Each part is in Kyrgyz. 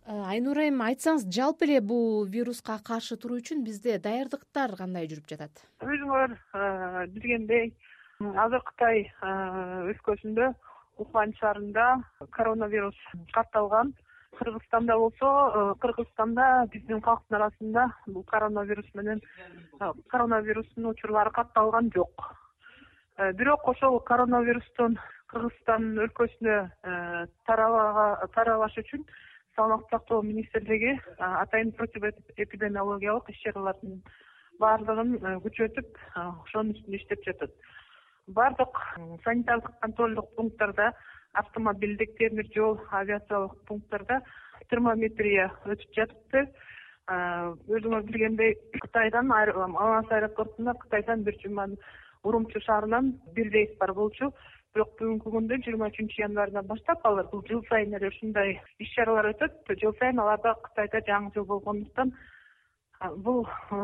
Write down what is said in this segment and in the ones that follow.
Айнура эми айтсаңыз, жалпы эле бул вируска каршы туруу үчүн бизде даярдыктар кандай жүрүп жатат? Өзүңөр билгендей, азыр Кытай өлкөсүндө Ухань шаарында коронавирус катталган. Кыргызстанда болсо, Кыргызстанда биздин калктын арасында бул коронавирустун учурлары катталган жок. Бирок ошол коронавирустун Кыргызстан өлкөсүнө тарабаш үчүн Саламаттык сактоо министрлиги атайын противоэпидемиологиялык иш-чаралардын баардыгын күчөтүп, ошонун үстүндө иштеп жатат. Бардык санитардык контролдук пункттарда, автомобилдик, темир жол, авиациялык пункттарда термометрия өтүп жатты. Өзүңөр билгендей, Кытайдан Алмаз аэропортунда Кытайдан бир жуманын Урумчи шаарынан бир рейс бар болчу. Бирок бүгүнкү күндө 23 январдан баштап алар бул жыл сайын эле ушундай иш-чаралар өтөт. Жыл сайын аларда Кытайда жаңы жыл болгондуктан бул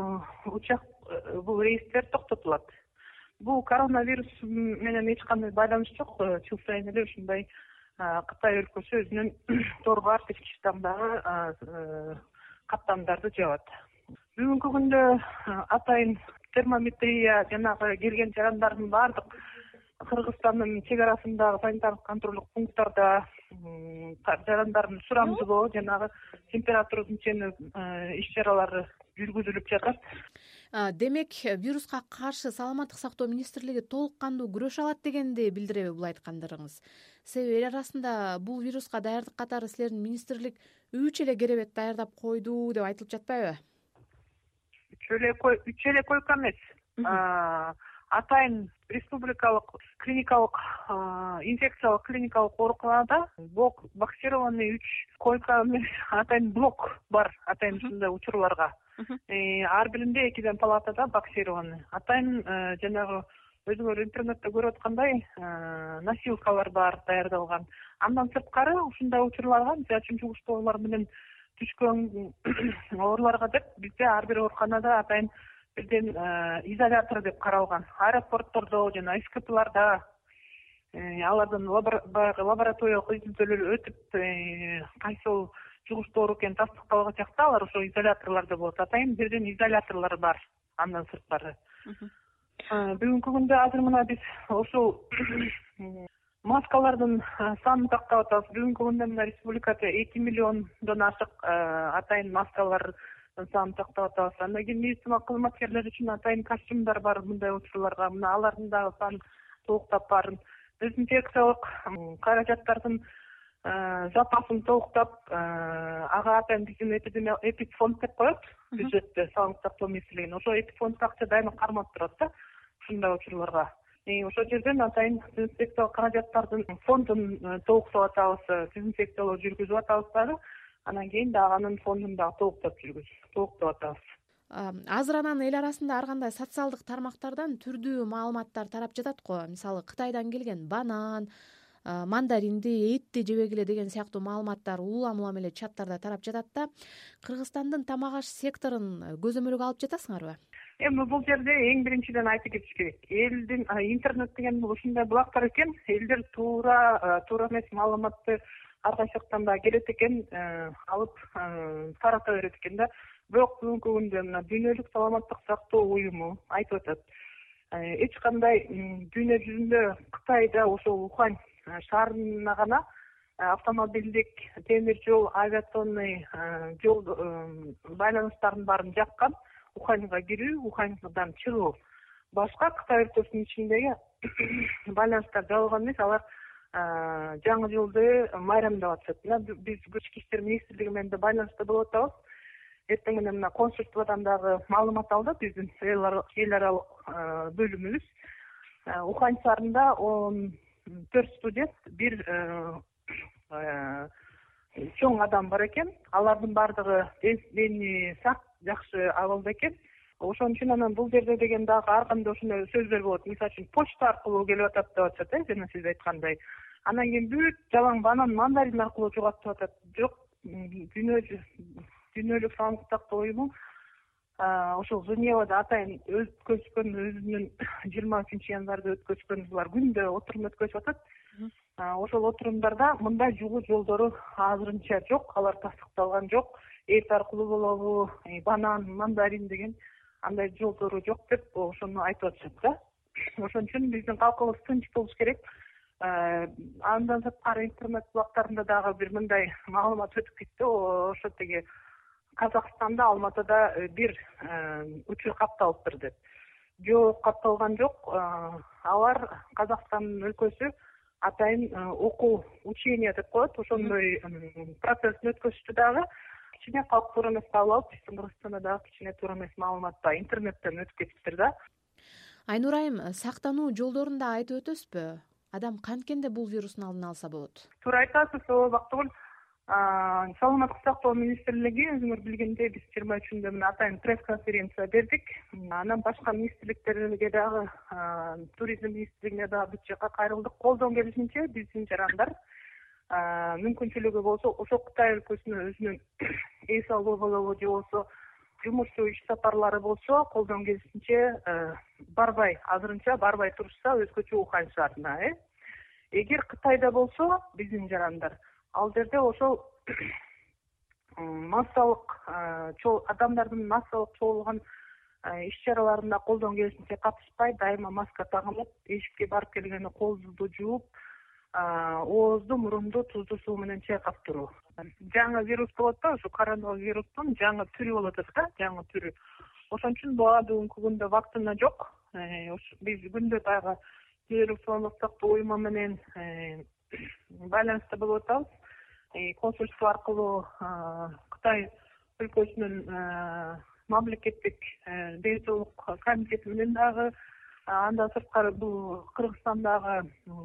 рейстер токтотулат. Бул коронавирус менен эч кандай байланыш жок. Жыл сайын эле ушундай Кытай өлкөсү өзүнүн торбар тички штамдагы каттамдарды жабат. Бүгүнкү күндө атайын термометрия жанагы келген жарандардын баардык Кыргызстандын чек арасындагы санитардык контролдук пункттарда жарандардын сурамжылоо, жанагы температурасын өлчөөнү иш-чаралары жүргүзүлүп жатат. Демек, вируска каршы Саламаттык сактоо министрлиги толук кандуу күрөшө алат дегенди билдиреби бул айткандарыңыз? Себеби эл арасында бул вируска даярдык катары силердин министрлик үч эле керебет даярдап койду деп айтылып жатпайбы? Үч эле койка эмес. Атайын республикалык клиникалык инфекциялык клиникалык ооруканада боксированный 3 койка эмес, атайын блок бар, атайын ушундай учурларга. Ар биринде 2 палатада боксированный. Атайын жанагы өзүңөр интернетте көрүп аткандай носилкалар бар даярдалган. Андан сырткары ушундай учурларга, мисалы үчүн жугуштуу оорулар менен түшкөн ооруларга деп бизде ар бир ооруканада атайын бирден изолятор деп каралган. Аэропорттордо жана СКПларда алардын лабораториялык изилдөөлөр өтүп, кайсыл жугуштуу оору экени тастыкталган чакта алар ошо изоляторлордо болот. Атайын бирден изоляторлор бар андан сырткары. Бүгүнкү күндө азыр мына биз ошол маскалардын санын тактап атабыз. Бүгүнкү күндө мына республикада 2 миллиондон ашык атайын маскалар санын тактап атабыз. Андан кийин медицина кызматкерлери үчүн атайын костюмдар бар мындай учурларга. Мына алардын дагы санын толуктап барын. Дезинфекциялык каражаттардын запасын толуктап, ага атайын биздин эпидфонд деп коет бюджетте Саламаттык сактоо министрлигинин. Ошо эпидфондко акча дайыма кармап турат да ушундай учурларга. Ошол жерден атайын дезинфекциялык каражаттардын фондун толуктап атабыз, дезинфекциялоо жүргүзүп атабыз дагы. Анан кийин дагы анын фондун дагы толуктап атабыз. Азыр анан эл арасында ар кандай социалдык тармактардан түрдүү маалыматтар тарап жатат го. Мисалы, Кытайдан келген банан, мандаринди, этти жебегиле деген сыяктуу маалыматтар улам эле чаттарда тарап жатат да. Кыргызстандын тамак аш секторун көзөмөлгө алып жатасыңарбы? Эми бул жерде эң биринчиден айтып кетиш керек. Элдин интернет деген бул ушундай булактар экен. Элдер туура эмес маалыматты ар кайсы жактан да келет экен, алып тарата берет экен да. Бирок бүгүнкү күндө мына Дүйнөлүк саламаттык сактоо уюму айтып атат. Эч кандай дүйнө жүзүндө Кытайда ошол Ухань шаарына гана автомобилдик, темир жол, авиационный жол байланыштарын баарын жапкан. Уханьга кирүү, Уханьдан чыгуу. Башка Кытай өлкөсүнүн ичиндеги байланыштар жабылган эмес, алар жаңы жылды майрамдап атышат. Биз Ички иштер министрлиги менен да байланышта болуп атабыз. Эртең менен мына консулстводан дагы маалымат алды биздин эл аралык бөлүмүбүз. Ухань шаарында 14 студент, бир чоң адам бар экен. Алардын баардыгы дени сак, жакшы абалда экен. Ошон үчүн анан бул жерде деген дагы ар кандай ошондой сөздөр болот. Мисалы үчүн почта аркылуу келип атат деп атышат, жана сиз айткандай. Анан кийин бүт жалаң банан, мандарин аркылуу жоготуп атат. Жок, Дүйнөлүк саламаттык сактоо уюму ошол Женевада атайын өткөзгөн өзүнүн 23 январда өткөзгөн булар күндө отурум өткөзүп атат. ошол отурумдарда мындай жугуу жолдору азырынча жок, алар тастыкталган жок. Эт аркылуу болобу, банан, мандарин деген андай жолдору жок деп ошону айтып атышат да. Ошон үчүн биздин калкыбыз тынч болуш керек. Андан сырткары интернет булактарында дагы бир мындай маалымат өтүп кетти. Ошо тиги Казакстанда, Алматыда бир учур катталыптыр деп. Жок, катталган жок. Алар Казакстандын өлкөсү атайын окуу учение деп коет. Ошондой процессин өткөзүштү дагы. Кичине калк туура эмес кабыл алып, биздин Кыргызстанда дагы кичине туура эмес маалымат да интернеттен өтүп кетиптир да. Айнура айым, сактануу жолдорун да айтып өтөсүзбү? Адам канткенде бул вирустун алдын алса болот? Туура айтасыз, ооба Бактыгүл. Саламаттык сактоо министрлиги өзүңөр билгендей биз 23-ндө мына атайын пресс-конференция бердик. Анан башка министрликтерге дагы, туризм министрлигине дагы бүт жака кайрылдык. Колдон келишинче биздин жарандар мүмкүнчүлүгү болсо ошо Кытай өлкөсүнө өзүнүн эс алуу болобу же болбосо жумуштуу иш сапарлары болсо колдон келишинче азырынча барбай турушса өзгөчө Ухань шаарына. Эгер Кытайда болсо биздин жарандар ал жерде ошол массалык адамдардын массалык чогулган иш чараларына колдон келишинче катышпай, дайыма маска тагынып, эшикке барып келгенде колду жууп, оозду, мурунду туздуу суу менен чайкап туруу. Жаңы вирус болот да, ошо коронавирустун жаңы түрү болот да, жаңы түрү. Ошон үчүн бүгүнкү күндө вакцина жок. Биз күндө баягы Дүниежүзүлүк саламаттык сактоо уюму менен байланыста болуп атабыз. Консульство аркылуу Кытай өлкөсүнүн мамлекеттик ден соолук комитети менен дагы, андан сырткары бул Кыргызстандагы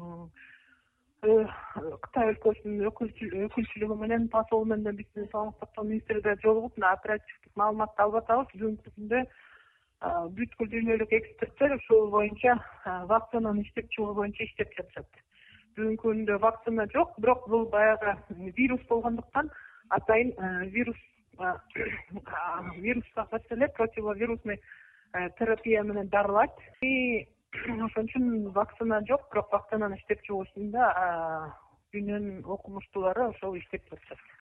Кытай өлкөсүнүн өкүлчүлүгү менен, посол менен биздин саламаттык сактоо министрлиги жолугуп, оперативдик маалыматты алып атабыз. Бүгүнкү күндө бүткүл дүйнөлүк эксперттер ушул боюнча вакцинанын иштеп чыгуу боюнча иштеп жатышат. Бүгүнкү күндө вакцина жок, бирок бул баягы вирус болгондуктан атайын вирусга каршы противовирусный терапия менен дарылайт. Ошон үчүн вакцина жок, бирок вакцинаны иштеп чыгуусунда дүйнөнүн окумуштуулары ошол иштеп жатышат.